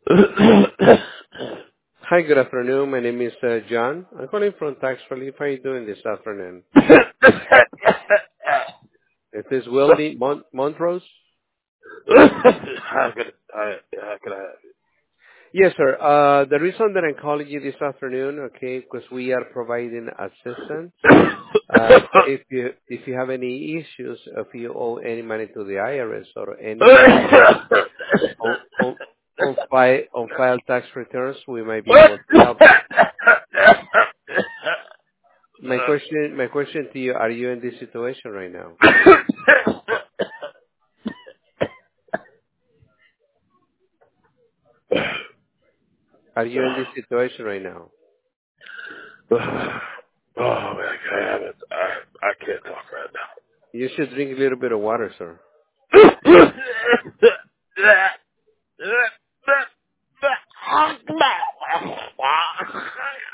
Hi, good afternoon. My name is John. I'm calling from Tax Relief. How are you doing this afternoon? Is this Willie Montrose? How could I? Yes, sir. The reason that I'm calling you this afternoon, okay, because we are providing assistance. If you have any issues, if you owe any money to the IRS or any on file tax returns, we might be able to help you. My question to you: Are you in this situation right now? Are you in this situation right now? Oh man, I haven't. I can't talk You should drink a little bit of water, sir. right now.